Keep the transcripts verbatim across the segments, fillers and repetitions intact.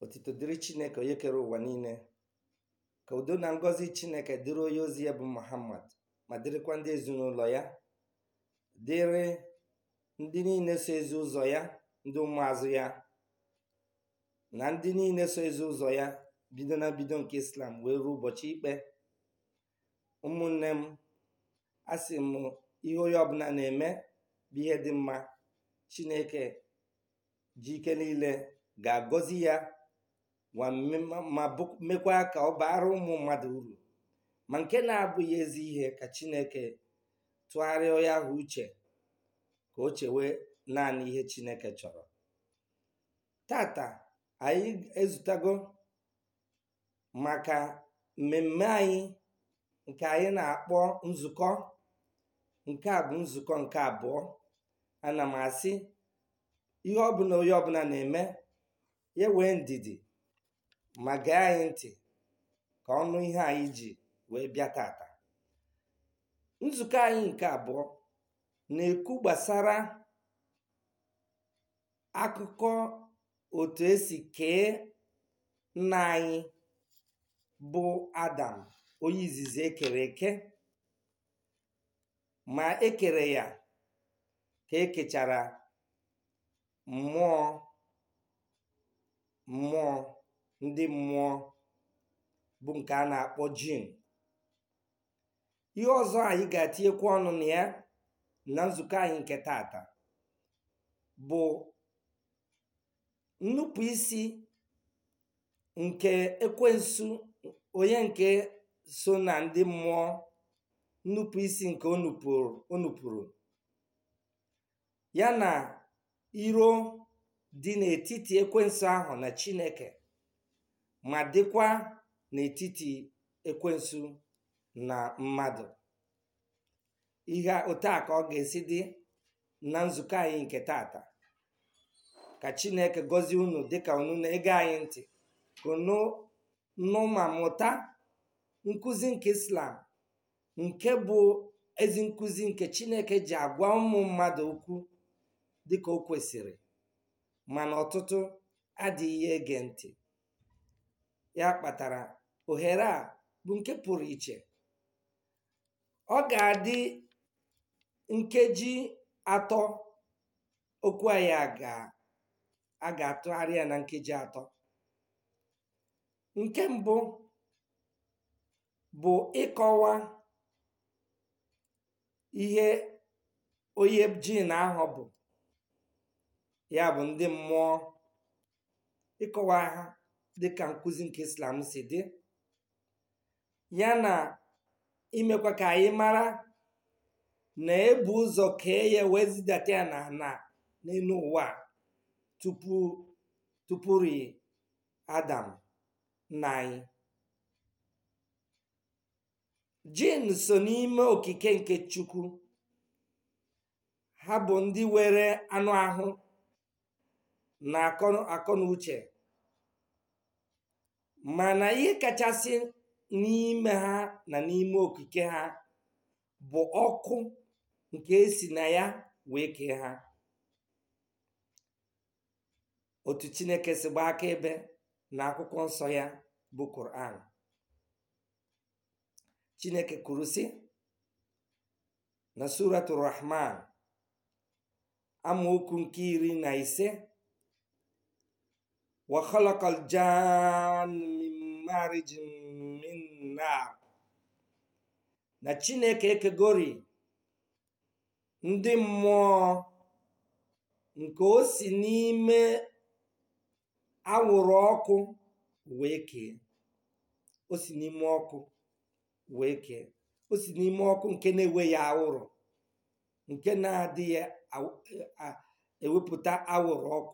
Otito dịrị Chineke onye kere ụwa niile. Ka udo na ngọzi Chineke dịrị onye ozi ya bụ Muhammad, ma dịrịkwa ndị ezinụlọ ya, dịrị ndị niile so ezi ụzọ ya, ndị ụmụazụ ya, na ndị niile so ezi ụzọ ya bido na bido nke Islam wee ruo ụbọchị ikpe. Ụmụnne m, a sị m ihe onye ọbụla na-eme bụ ihe dị mma. Chineke ji ike niile ga-agọzi ya ma mekwa ka ọ bara ụmụ mmadụ uru. Ma nke na-abụghị ezi ihe ka Chineke tụgharịa onye ahụ uche ka o chewe naanị ihe Chineke chọrọ. Tata anyị ezutago maka mmemme anyị nke anyị na-akpọ nzukọ. Nke a bụ nzukọ nke abụọ. Ana m asị ihe ọbụla onye ọbụla na-eme ya wee ndidi ma gee anyị ntị ka ọnụ ihe anyị ji wee bịa tata. Nzukọ anyị nke abụọ na-ekwu gbasara akụkọ otu esi kee nna anyị bụ Adam, onye izizi ekere eke. Ma ekere ya ka ekechara mmụọ mmụọ ndị mmụọ bụ nke a na-akpọ jin. Ihe ọzọ anyị ga-atinyekwu ọnụ na ya na nzukọ anyị nke tata bụ nnupụ isi nke ekwensu, onye nke so na ndị mmụọ, nnupụ isi nke o nupụrụ o nupụrụ ya na iro dị n'etiti ekwensu ahụ na Chineke, ma dịkwa n'etiti ekwensu na mmadụ. Ihe otu a ka ọ ga-esi dị na nzukọ anyị nke tata. Ka Chineke gọzie unu dịka unu na-ege anyị ntị, ka unu nụ ma mụta nkụzi nke Islam, nke bụ ezi nkụzi nke Chineke ji agwa ụmụ mmadụ okwu dịka o kwesịrị, mana ọtụtụ adịghị ege ntị. Ya kpatara ohere a bụ nke pụrụ iche. Ọ ga-adị nkeji atọ. Okwu anyị a ga-atụgharị ya na nkeji atọ. Nke mbụ bụ ịkọwa ihe onye jin ahụ bụ, ya bụ ndị mmụọ, ịkọwa ha dịka nkụzi nke Islam si dị, ya na imekwa ka anyị mara na ebu ụzọ kee ya wee zidata ya na na n'elu ụwa tupu tupuri Adam nna anyị. Jin so n'ime okike nke Chukwu. Ha bụ ndị were anụ ahụ na akọ na uche, mana ihe kachasị n'ime ha na n'ime okike ha bụ ọkụ nke esi na ya wee kee ha. Otu Chineke si gba akaebe na akwụkwọ nsọ ya bụ Quran. Chineke kwuru sị na Suratul Rahman amaokwu nke iri na ise, wa khalaqal janna min marijin min nar, na Chineke ekegori ndị mmụọ nke o si n'ime anwụrụ ọkụ wee kee. O si n'ime ọkụ wee kee. O si n'ime ọkụ nke na-enweghị awụrụ, nke na-adịghị ewepụta awụrụ ọkụ.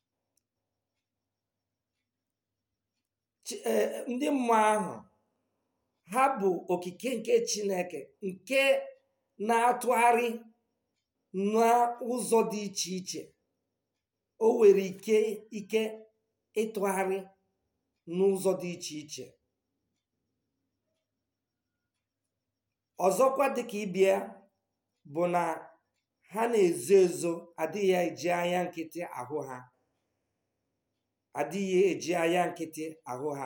Ndị mmụọ ahụ ha bụ okike nke Chineke, nke na-atụgharị n'ụzọ dị iche iche. O nwere ike ike ịtụgharị n'ụzọ dị iche iche. Ọzọkwa dịka ibia bụ na ha na-ezo ezo, adịghị eji anya nkịtị ahụ ha. adịghị eji anya nkịtị ahụ ha.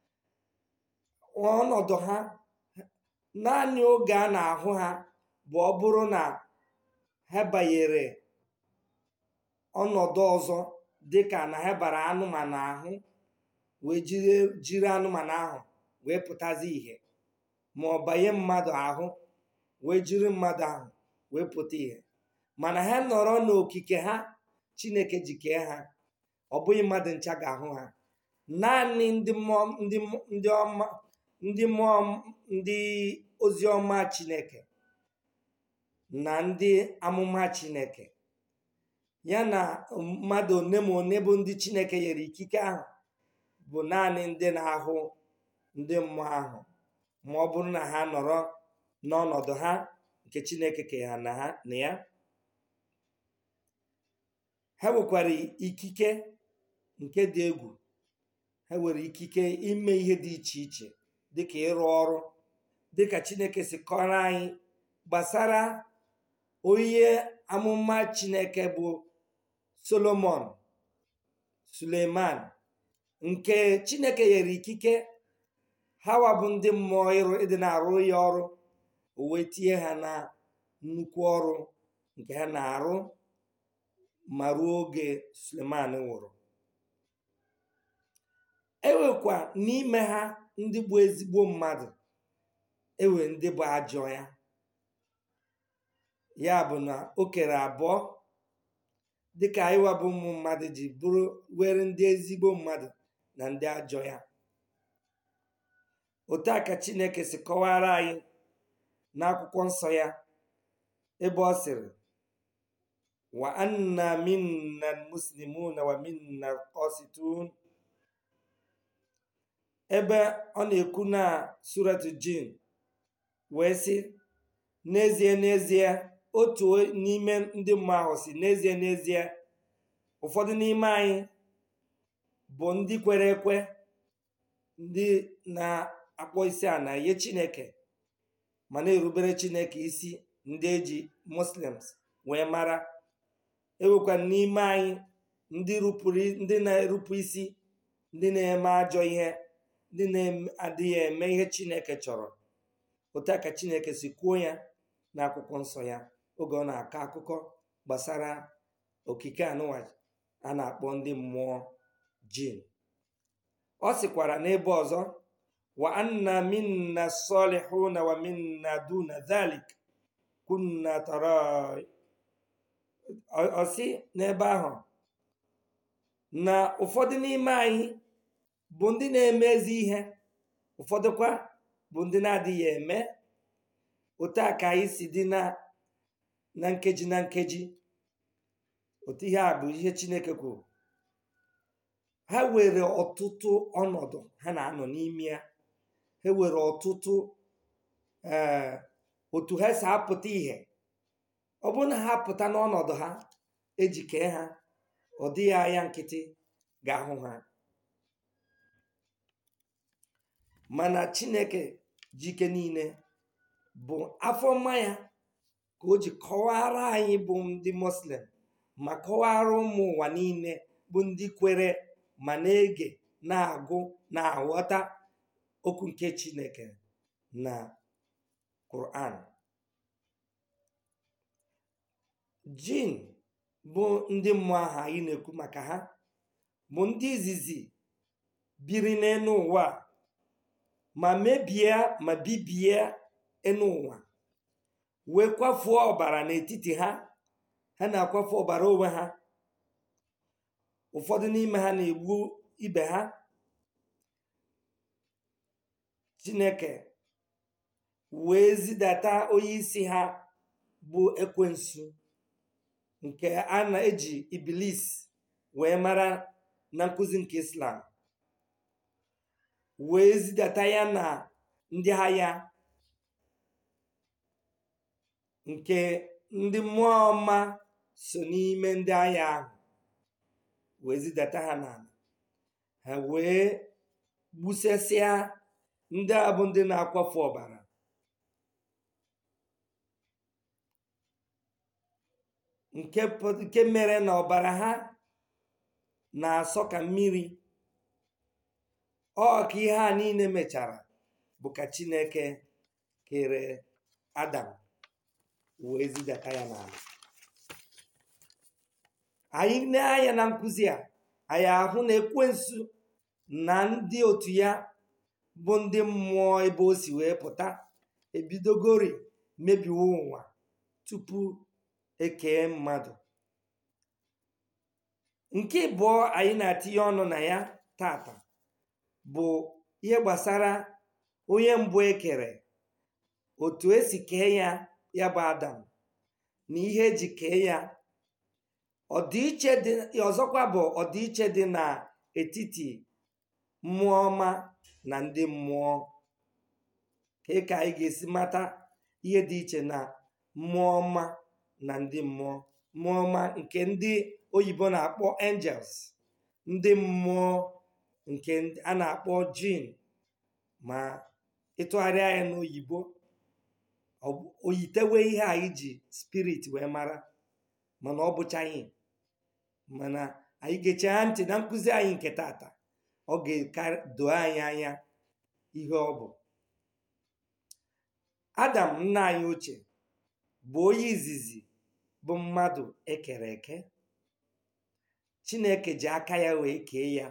Ọnọdụ ha naanị oge a na-ahụ ha bụ ọ bụrụ na ha banyere ọnọdụ ọzọ, dịka na ha bara anụmanụ ahụ wee jiri jiri anụmanụ ahụ wee pụtazi ihe, ma ọ banye mmadụ ahụ wee jiri mmadụ ahụ wee pụta ihe. Mana ha nọrọ n'okike ha Chineke ji kee ha, ọ bụghị mmadụ ncha ga-ahụ ha. Naanị ndị mmụọ ndị ndị ọma ndị mmụọ ndị ozi ọma Chineke na ndị amụma Chineke, ya na mmadụ one ma one bụ ndị Chineke nyere ikike ahụ, bụ naanị ndị na-ahụ ndị mmụọ ahụ, ma ọ bụrụ na ha nọrọ n'ọnọdụ ha nke Chineke kee ha na ha na ya. Ha nwekwara ikike nke dị egwu. Ha nwere ikike ime ihe dị iche iche, dịka ịrụ ọrụ, dịka Chineke si kọrọ anyị gbasara onye amụma Chineke bụ Solomon Suleman, nke Chineke nyere ikike hawa bụ ndị mmụọ ịrụ ịdị na-arụ ya ọrụ, o wee tinye ha na nnukwu ọrụ nke ha na-arụ ma ruo oge Suleman nwụrụ. Ewekwa n'ime ha ndị bụ ezigbo mmadụ, ewe ndị bụ ajọ ya. Ya bụ na o kere abụọ, dịka anyịwa bụ ụmụ mmadụ ji bụrụ were ndị ezigbo mmadụ na ndị ajọ ya. Otu a ka Chineke si kọwara anyị n'akwụkwọ nsọ ya, ebe ọ sịrị wa anna minna muslimuna wa minna qasitun. Ebe ọ na-ekwu na surat Jin wee sị, n'ezie n'ezie otu n'ime ndị mmụọ ahụ si, n'ezie n'ezie ụfọdụ n'ime anyị bụ ndị kwere ekwe, ndị na-akpọ isi a na nye Chineke ma na-erubere Chineke isi, ndị eji Muslims wee mara. Ewekwa n'ime anyị ndị rupụrụ ndị na-erupụ isi, ndị na-eme ajọ ihe, ndị na-adịghị eme ihe Chineke chọrọ. Otu a ka Chineke si kwuo ya n'akwụkwọ nsọ ya oge ọ na-akọ akụkọ gbasara okike anụwa a na-akpọ ndị mmụọ jin. Ọ sịkwara n'ebe ọzọ, wa anna minna salihuna wa minna duna dhalik kunna tara. Ọ sị n'ebe ahụ na ụfọdụ n'ime anyị bụ ndị na-eme ezi ihe, ụfọdụkwa bụ ndị na-adịghị eme. Otu a ka anyị si dị na na nkeji na nkeji. Otu ihe a bụ ihe Chineke kwuru. Ha were ọtụtụ ọnọdụ ha na-anọ n'ime ya. Ha were ọtụtụ ee otu ha si apụta ihe. Ọ bụrụ na ha pụta n'ọnọdụ ha ejikee ha, ọ dịghị anya nkịtị ga-ahụ ha. Mana Chineke jike niile bụ afọ mma ya ka o ji kọwara anyị bụ ndị Muslim, ma kọwara ụmụ ụwa niile bụ ndị kwere ma na-ege, na-agụ, na-aghọta okwu nke Chineke na Quran. Jin bụ ndị mmụọ ahụ anyị na-ekwu maka ha, bụ ndị izizi biri n'elu ụwa ma mebie ma bibie enu ụwa, wee kwafuo ọbara n'etiti ha. Ha na-akwafu ọbara onwe ha. Ụfọdụ n'ime ha na-egbu ibe ha. Chineke wee zidata onye isi ha bụ ekwensu, nke a na-eji Iblis wee mara na nkụzi nke Islam, wee zidata ya na ndị agha nke ndị mmụọ ọma so n'ime ndị agha ahụ, wee zidata ha n'ala. Ha wee gbusesịa ndị a bụ ndị na-akwafu ọbara. Nke nke mere na ọbara ha na-asọ ka mmiri. Ọ ka ihe a niile mechara bụ ka Chineke kere Adam wee zidata ya n'ala. Anyị na-anya na nkụzi a, anyị ahụ na ekwensu na ndị otu ya bụ ndị mmụọ ebe o si wee pụta ebidogori mebiwe ụwa tupu ekee mmadụ. Nke abụọ anyị na-atinye ọnụ na ya tata bụ ihe gbasara onye mbụ ekere, otu esi kee ya ya bụ Adam na ihe eji kee ya. Ọdịiche dị ọzọkwa bụ ọdịiche dị n'etiti mmụọ ọma na ndị mmụọ. Ka ka anyị ga-esi mata ihe dị iche na mmụọ ọma na ndị mmụọ. Mmụọ ọma nke ndị oyibo na-akpọ angels, ndị mmụọ nke a na-akpọ jinn, ma ịtụgharịa ya n'oyibo oyitewe ihe anyị ji spirit wee mara, mana ọ bụchaghị. Mana anyị ga-eche ntị na nkụzi anyị nke tata, ọ ga-edo anyị anya ihe ọ bụ. Adam nna anyị ochie bụ onye izizi bụ mmadụ ekere eke. Chineke ji aka ya wee kee ya.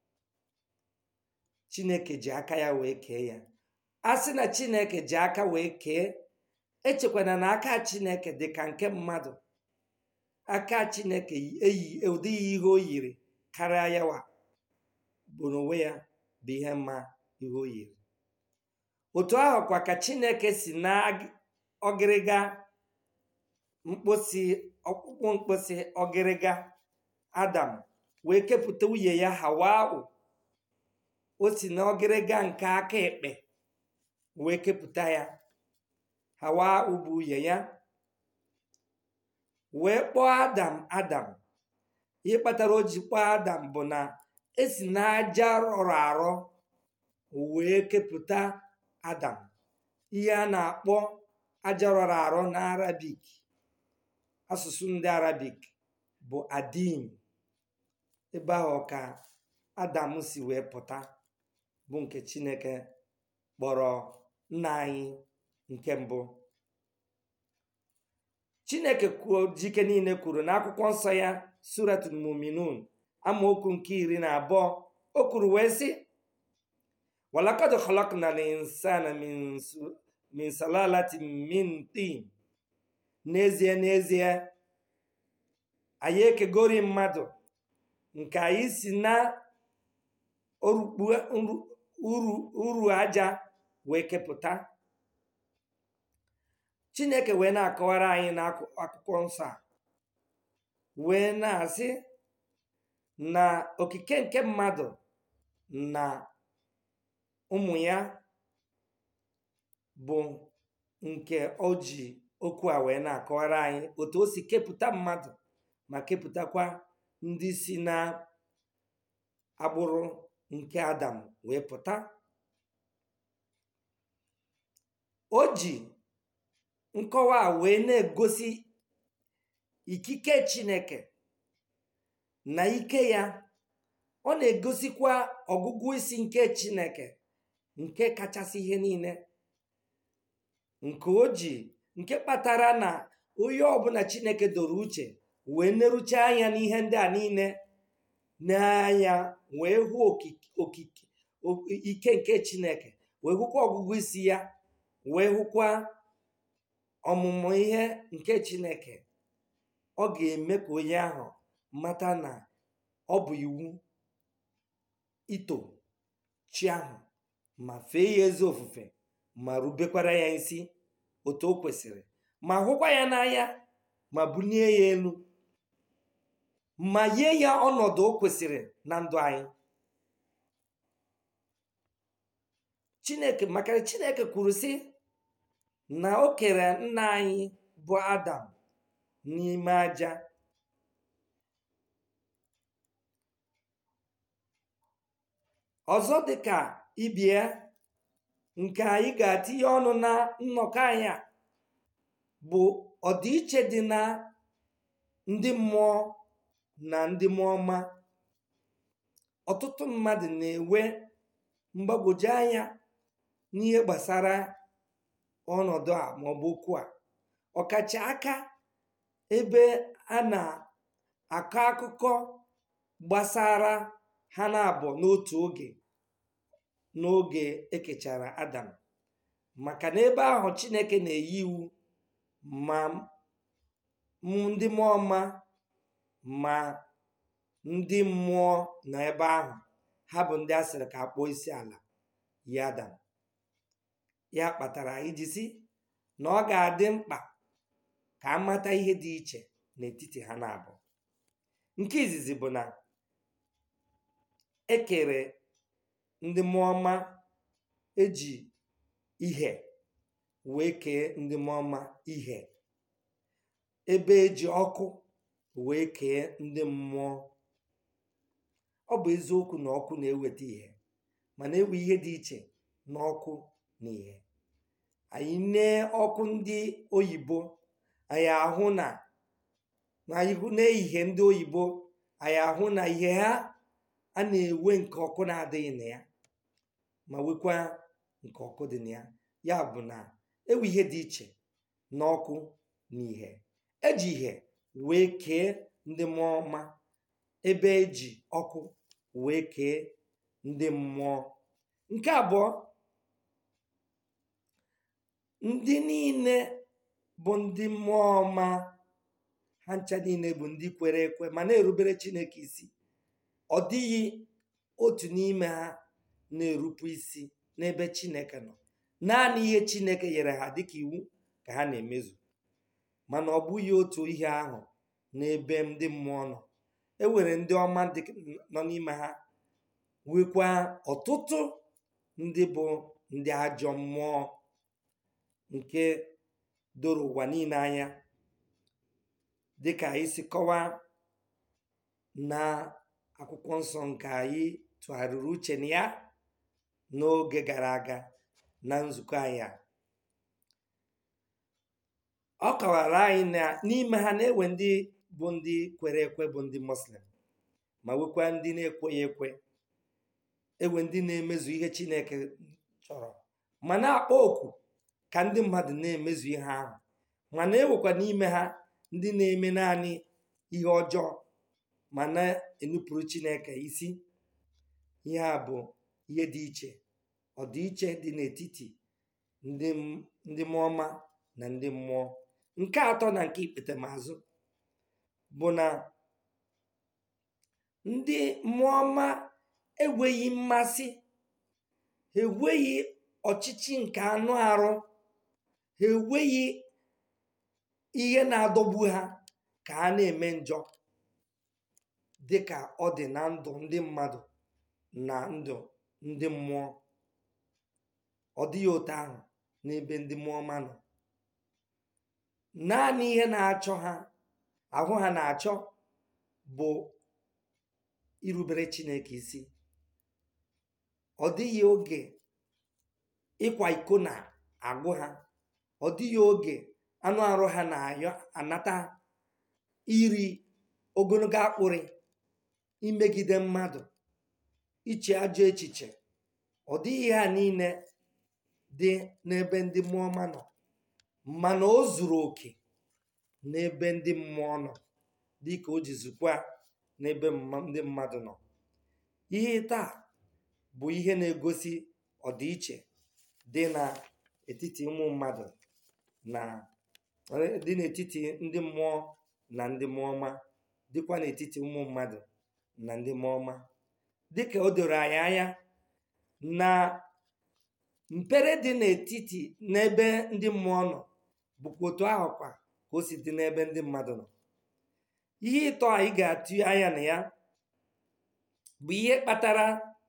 Chineke ji aka ya wee kee ya. A sị na Chineke ji aka wee kee, echekwana na aka Chineke dị ka nke mmadụ. Aka Chineke eyi ụdịghị ihe o yiri karịa yawa bụ n'onwe ya bụ ihe mma ihe o yiri. Otu ahụ kwa ka Chineke si na ọgịrịga mkposi ọkpụkpụ mkposi ọgịrịga Adam wee kepụta nwunye ya Hawa. O si na ọgịrịga nke aka ekpe wee kepụta ya Hawa bụ nwunye ya, wee kpọọ Adam Adam. Ihe kpatara o ji kpọọ Adam bụ na esi na aja rọrọ arọ wee kepụta Adam. Ihe a na-akpọ aja rọrọ arọ na Arabic, asụsụ ndị Arabic bụ adim. Ebe ahụ ka Adam si wee pụta, bụ nke Chineke kpọrọ nna anyị nke mbụ. Chineke kwuo jike niile kwuru n'akwụkwọ nsọ ya, Suratul Muminun amaokwu nke iri na abụọ. O kwuru wee sị, walakad khalaqnal insana min salalatin min tin. N'ezie n'ezie anyị ekegori mmadụ nke anyị si na uru aja wee kepụta. Chineke wee na-akọwara anyị n'akwụkwọ nsọ a wee na-asị na okike nke mmadụ na ụmụ ya bụ nke o ji okwu a wee na-akọwara anyị otu o si kepụta mmadụ ma kepụtakwa ndị si na agbụrụ nke Adam wee pụta. O ji nkọwa a wee na-egosi ikike Chineke na ike ya. Ọ na-egosikwa ọgụgụ isi nke Chineke nke kachasị ihe niile, nke o ji nke kpatara na onye ọbụla Chineke doro uche wee neruche anya n'ihe ndị a niile n'anya wee hụ okike ike nke Chineke, wee hụkwa ọgụgụ isi ya, wee hụkwa ọmụmụ ihe nke Chineke. Ọ ga-eme ka onye ahụ mata na ọ bụ iwu ito chi ahụ ma fee ya ezi ofufe ma rubekwara ya isi otu o kwesịrị, ma hụkwa ya n'anya ma bulie ya elu ma nye ya ọnọdụ o kwesịrị na ndụ anyị. Chineke maka Chineke kwuru sị na o kere nna anyị bụ Adam n'ime aja. Ọzọ dịka ibie nke anyị ga-atinye ọnụ na nnọkọ anyị a bụ ọdịiche dị na ndị mmụọ na ndị mmụọ ọma ọtụtụ mmadụ na-enwe mgbagwoju anya n'ihe gbasara ọnọdụ a maọbụ okwu a, ọkacha aka ebe a na-akọ akụkọ gbasara ha na-abụ n'otu oge n'oge ekechara Adam, maka na ebe ahụ Chineke na-eyi iwu ma ndị mmụọ ọma ma ndị mmụọ nọ ebe ahụ, ha bụ ndị a sịrị ka akpọọ isi ala ya Adam. Ya kpatara iji si na ọ ga-adị mkpa ka amata ihe dị iche n'etiti ha na-abụ. Nke izizi bụ na ekere ndị mmụọ ọma, eji ihe wee kee ndị mmụọ ọma ihe, ebe eji ọkụ wee kee ndị mmụọ. Ọ bụ eziokwu na ọkụ na-eweta ihe, mana ewe ihe dị iche n'ọkụ na ihe. Anyị nee ọkụ ndị oyibo, anyị ahụ na anyị na-ihe ndị oyibo, anyị ahụ na ihe ha a na-ewe nke ọkụ na-adịghị na ya, ma nwekwa nke ọkụ dị na ya. Ya bụ na ewe ihe dị iche n'ọkụ na ihe. Eji ihe wee kee ndị mmụọ ọma, ebe eji ọkụ wee kee ndị mmụọ. Nke abụọ, ndị niile bụ ndị mmụọ ọma, ha ncha niile bụ ndị kwere ekwe ma na-erubere Chineke isi. Ọ dịghị otu n'ime ha na-erupụ isi n'ebe Chineke nọ. Naanị ihe Chineke nyere ha dịka iwu ka ha na-emezu, mana ọ bụghị otu ihe ahụ n'ebe ndị mmụọ nọ. E nwere ndị ọma nọ n'ime ha, nwekwa ọtụtụ ndị bụ ndị ajọ mmụọ nke doro ụwa niile anya, dịka anyị si kọwaa na akwụkwọ nsọ nke anyị tụgharịrị uche na ya n'oge gara aga na nzukọ anyị a. Ọ kọwara anyị na n'ime ha na-ewe ndị bụ ndị kwere ekwe bụ ndị Muslim, ma nwekwa ndị na-ekweghị ekwe. Ewe ndị na-emezu ihe Chineke chọrọ ma na-akpọ oku ka ndị mmadụ na-emezu ihe ahụ, mana ewekwa n'ime ha ndị na-eme naanị ihe ọjọọ ma na-enupụrụ Chineke isi. Ihe a bụ ihe dị iche, ọdịiche dị n'etiti ndị ndị mmụọ ọma na ndị mmụọ. Nke atọ na nke ikpetemazụ bụ na ndị mmụọ ọma enweghị mmasị, ha enweghị ọchịchị nke anụ arụ, ha enweghị ihe na-adọgbu ha ka ha na-eme njọ dịka ọ dị na ndụ ndị mmadụ na ndụ ndị mmụọ. Ọ dịghị otu ahụ n'ebe ndị mmụọ ọma nọ. Naanị ihe na-achọ ha, ahụ ha na-achọ, bụ irubere Chineke isi. Ọ dịghị oge ịkwa iko na-agụ ha. Ọ dịghị oge anụ arụ ha na-ayọ anata iri ogologo akpụrị, imegide mmadụ, iche ajọ echiche. Ọ dịghị ha niile dị n'ebe ndị mmụọ ọma nọ, mana o zuru oke n'ebe ndị mmụọ nọ, dịka o ji zukwa n'ebe ndị mmadụ nọ. Ihe taa bụ ihe na-egosi ọdịiche dị n'etiti ụmụ mmadụ na dị n'etiti ndị mmụọ na ndị mmụọ ọma, dịkwa n'etiti ụmụ mmadụ na ndị mmụọ ọma. Dịka o doro anyị anya na mpere dị n'etiti n'ebe ndị mmụọ nọ bụkwa otu ahụ kwa ka o si dị n'ebe ndị mmadụ nọ. Ihe ịtọ anyị ga-atụ anya na ya bụ ihe kpatara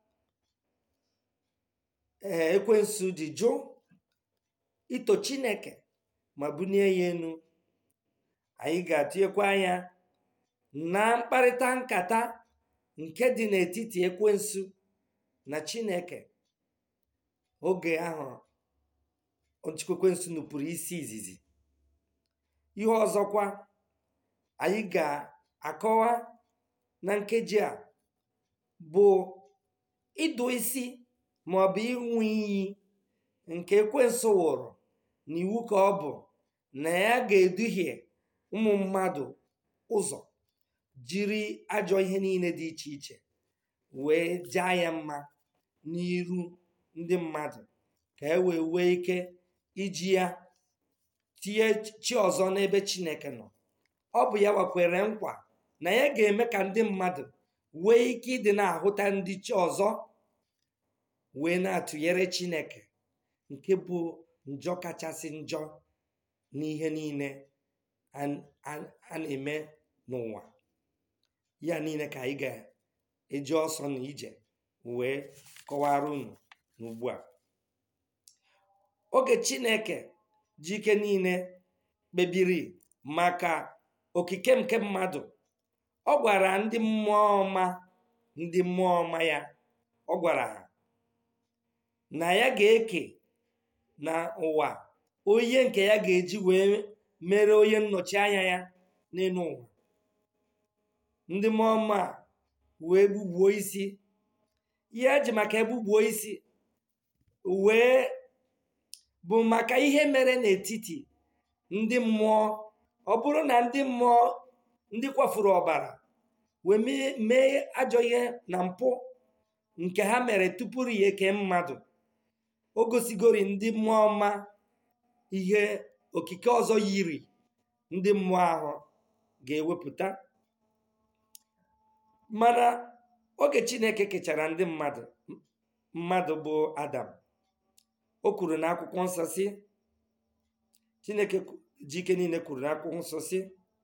ee ekwensu ji jụ ito Chineke ma bunie ya enu. Anyị ga-atụnyekwa anya na mkparịta nkata nke dị n'etiti ekwensu na Chineke oge ahụ ekwensu nupụrụ isi izizi. Ihe ọzọkwa anyị ga-akọwa na nkeji a bụ ịdụ isi maọbụ ịṅụ iyi nke ekwensu wụrụ n'iwu ka ọ bụ na ya ga-eduhie ụmụ mmadụ ụzọ jiri ajọ ihe niile dị iche iche wee jaa ya mma n'iru ndị mmadụ ka e wee nwee ike iji ya tinye chi ọzọ n'ebe Chineke nọ. Ọ bụ ya gbakwere nkwa na ya ga-eme ka ndị mmadụ nwee ike ịdị na-ahụta ndị chi ọzọ wee na-atụnyere Chineke, nke bụ njọ kachasị njọ n'ihe niile a na-eme n'ụwa. Ya niile ka anyị ga-eji ọsọ na ije wee kọwara unu n'ugbu a. Oge Chineke ji ike niile kpebiri maka okike nke mmadụ, ọ gwara ndị mmụọ ọma ndị mmụọ ọma ya, ọ gwara ha na ya ga-eke na ụwa onye nke ya ga-eji wee mere onye nnọchi anya ya n'elu ụwa. Ndị mmụọ ọma wee gbugbuo isi. Ihe eji maka egbugbuo isi wee bụ maka ihe mere n'etiti ndị mmụọ. Ọ bụrụ na ndị mmụọ ndị kwafuru ọbara wee mee ajọ ihe na mpụ nke ha mere tupu ya eke mmadụ, o gosigori ndị mmụọ ọma ihe okike ọzọ yiri ndị mmụọ ahụ ga-ewepụta. Mana oge Chineke kechara ndị mmadụ mmadụ bụ Adam, o kwuru na akwụkwọ nsọ si, Chineke ji ike niile kwuru na akwụkwọ nsọ si,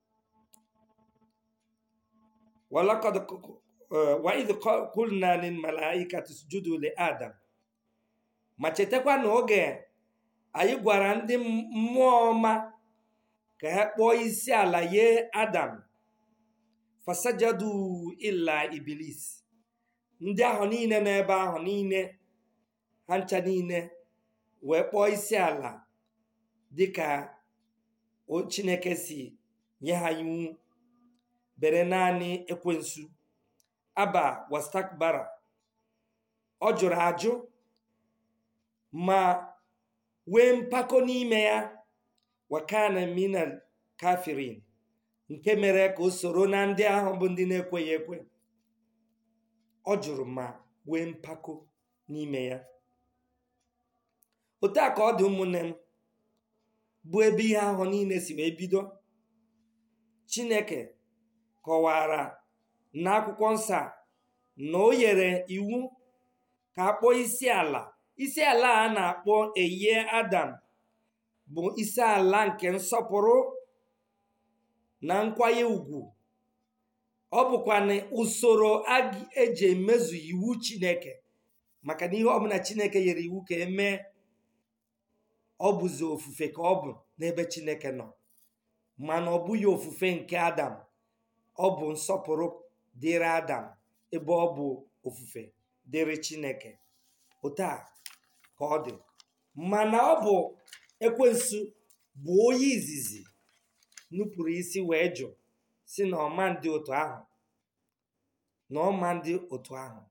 wa idh qulna lil malaikati isjudu li Adam. Ma chetakwa na oge anyị gwara ndị mmụọ ọma ka ha kpọọ isi ala nye Adam, fasajadu illa Iblis. Ndị ahụ niile n'ebe ahụ niile, ha ncha niile wee kpọọ isi ala dịka Chineke si nye ha iwu, bere naanị ekwensu aba wastakbara. Ọ jụrụ ajụ ma wee mpako n'ime ya, wakana minal kafirin, nke mere ka o soro na ndị ahụ bụ ndị na-ekweghị ekwe. Ọ jụrụ ma wee mpako n'ime ya. Otu a ka ọ dị ụmụnne m, bụ ebe ihe ahụ niile si wee bido. Chineke kọwara n'akwụkwọ nsọ na o nyere iwu ka akpọ isi ala. Isi ala a na-akpọ eye Adam bụ isi ala nke nsọpụrụ na nkwanye ugwu. Ọ bụkwa na usoro eji emezu iwu Chineke, maka na ihe ọbụla Chineke nyere iwu ka emee, ọ bụzi ofufe ka ọ bụ n'ebe Chineke nọ, mana ọ bụghị ofufe nke Adam. Ọ bụ nsọpụrụ dịrị Adam ebe ọ bụ ofufe dịrị Chineke. Otu a ka ọ dị. Mana ọ bụ ekwensu bụ onye izizi nupụrụ isi wee jụ si na ọma ndị otu ahụ na ọma ndị otu ahụ.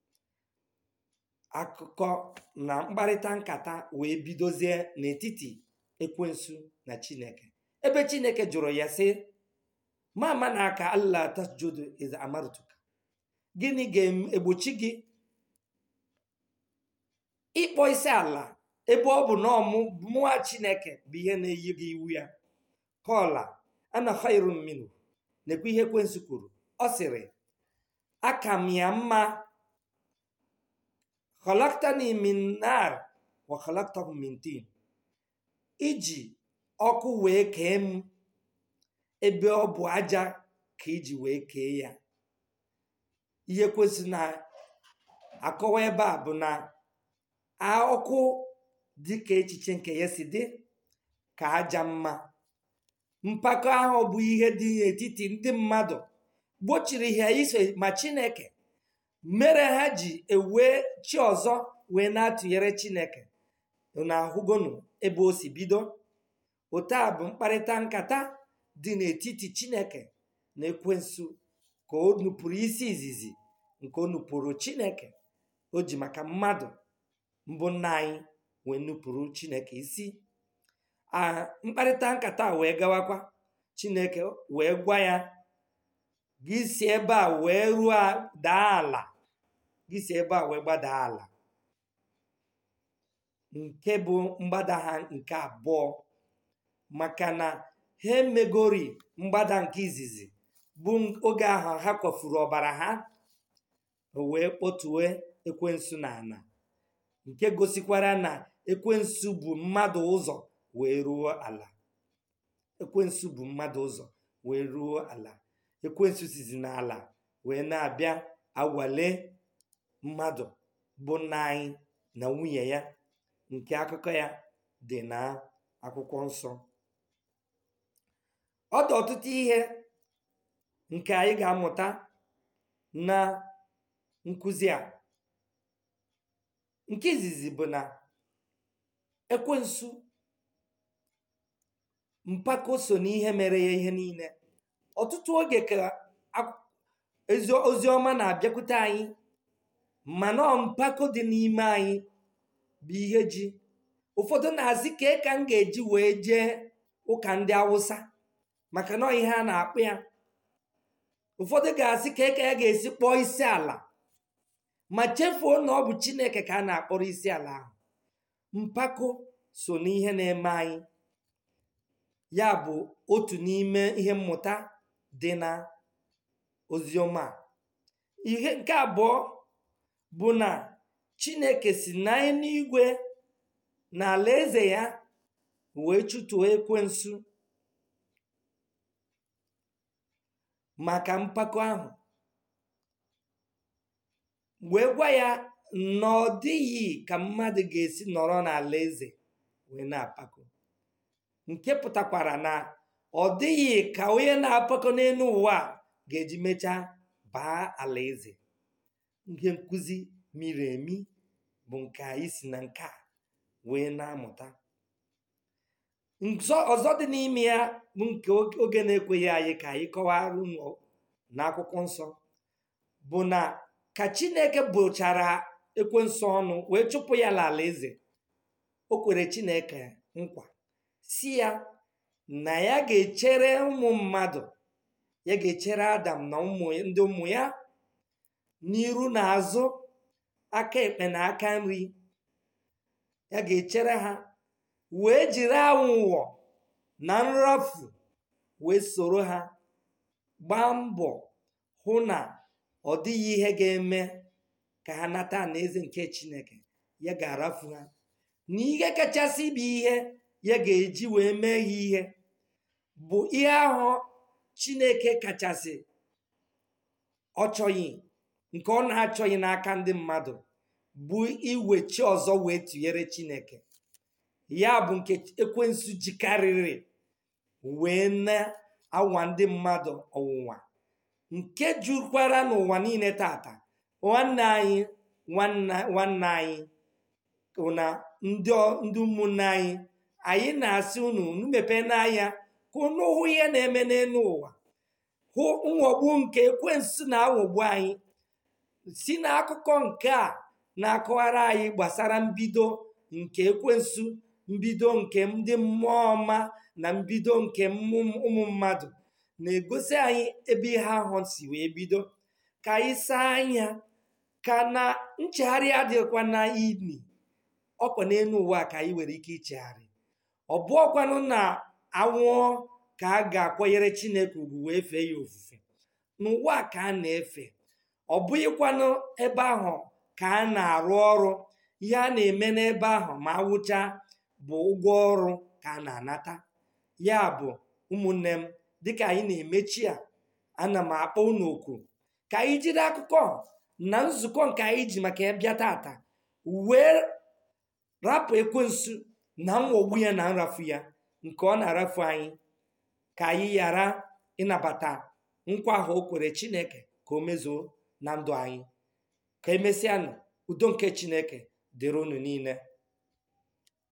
Akụkọ na mkparịta nkata wee bidozie n'etiti ekwensu na Chineke, ebe Chineke jụrụ ya sị, ma ama na aka Allah tasjudu iz amartuka. Gịnị ga-egbochi gị ịkpọ isi ala ebe ọ bụ na ọmụmụa Chineke bụ ihe na-eyi gị iwu ya? Kọla ana khairun minhu. Nekwa ihe ekwensu kwuru. Ọ sịrị, aka m ya mma, khalaqtani min nar wa khalaqtahu min tin. Iji ọkụ wee kee m ebe ọ bụ aja ka iji wee kee ya. Ihe ekwensu na-akọwa ebe a bụ na ọkụ dị ka echiche nke ya si dị ka aja mma. Mpako ahụ bụ ihe dị n'etiti ndị mmadụ gbochiri ha iso ma Chineke, mere ha ji ewe chi ọzọ wee na-atụnyere Chineke. Na ahụgonu ebe o si bido. Otu a bụ mkparịta nkata dị n'etiti Chineke na ekwensu, ka o nupụrụ isi izizi nke o nupụrụ Chineke. O ji maka mmadụ mbụ nna anyị wee nupụrụ Chineke isi. a mkparịta nkata wee gawakwa. Chineke wee gwa ya, gị si ebe a wee ruo daa ala, gị si ebe a wee gbadaa ala, nke bụ mgbada ha nke abụọ, maka na ha emegori mgbada nke izizi bụ oge ahụ ha kwafuru ọbara ha, wee kpọtue ekwensu n'ala, nke gosikwara na ekwensu bụ mmadụ ụzọ wee ruo ala. ekwensu bụ mmadụ ụzọ wee ruo ala. ekwensu sizi n'ala wee na-abịa awale mmadụ bụ nna anyị na nwunye ya, nke akụkọ ya dị na akwụkwọ nsọ. Ọ dị ọtụtụ ihe nke anyị ga-amụta na nkụzi a. Nke izizi bụ na ekwensu mpako so n'ihe mere ya ihe niile. Ọtụtụ oge ka ozi ọma na-abịakwute anyị, mana mpako dị n'ime anyị bụ ihe ji. Ụfọdụ na-asị ka ka m ga-eji wee jee ụka ndị Awụsa maka na ihe a na-akpụ ya. Ụfọdụ ga-asị ka ka ya ga-esi kpọọ isi ala, ma chefuo na ọ bụ Chineke ka a na-akpọrọ isi ala ahụ. Mpako so n'ihe na-eme anyị. Ya bụ otu n'ime ihe mmụta dị na oziọma. Ihe nke abụọ bụ na Chineke si n'eluigwe na alaeze ya wee chụtuo ekwensu maka mpako ahụ, wee gwa ya na ọ dịghị ka mmadụ ga-esi nọrọ n'alaeze wee na-apako, nke pụtakwara na ọ dịghị ka onye na-apako n'elu ụwa ga-eji mechaa baa alaeze. Ihe nkụzi miri emi bụ nke anyị si na nke a wee na-amụta. Ọzọ dị n'ime ya bụ nke oge na-ekweghị anyị ka anyị kọwara n'akwụkwọ nsọ bụ na ka Chineke bụchara ekwensu ọnụ wee chụpụ ya n'ala eze, o kwere Chineke nkwa si ya na ya ga-echere ụmụ mmadụ, ya ga-echere Adam na ndị ụmụ ya n'iru na azụ, aka ekpe na aka nri. Ya ga-echere ha wee jiri anwụwọ na nrafu wee soro ha, gbaa mbọ hụ na ọ dịghị ihe ga-eme ka ha nata alaeze nke Chineke. Ya ga-arafu ha n'ihe kachasị bụ ihe ya ga-eji wee mee ha ihe bụ ihe ahụ Chineke kachasị ọ chọghị, nke ọ na-achọghị n'aka ndị mmadụ, bụ iwechi ọzọ wee tụnyere Chineke. Ya bụ nke ekwensu jikarịrị wee na-awa ndị mmadụ ọnwụnwa, nke jukwara n'ụwa niile tata. Nwanne anyị nwanne anyị na ndị ụmụnne anyị, anyị na-asị unu unu mepee n'anya ka unu hụ ihe na-eme n'elu ụwa, hụ mwọgbu nke ekwensu na-aghọgbu anyị. Si n'akụkọ nke a na-akọwara anyị gbasara mbido nke ekwensu, mbido nke ndị mmụọ ọma na mbido nke ụmụ mmadụ, na-egosi anyị ebe ihe ahụ si wee bido. Ka anyị saa anya ka na nchegharị adịghịkwa na ini ọkwa n'elu ụwa ka anyị nwere ike ichegharị. Ọ bụ ọkwanụ na anwụọ ka a ga-akwanyere Chineke ugwu wee fee ya ofufe. N'ụwa ka a na-efe. Ọ bụghịkwanụ ebe ahụ ka a na-arụ ọrụ. Ihe a na-eme n'ebe ahụ ma awụcha bụ ụgwọ ọrụ ka a na-anata. Ya bụ ụmụnne m, dịka anyị na-emechi a, ana m akpọ unu oku ka anyị jiri akụkọ na nzukọ nke anyị ji maka ịbịa tata wee rapụ ekwensu na mwogbu ya na nrafu ya nke ọ na-arafu anyị, ka anyị ghara ịnabata nkwa ahụ o kwere Chineke ka o mezuo na ndụ anyị. Ka emesịanụ, udo nke Chineke dịrị unu niile.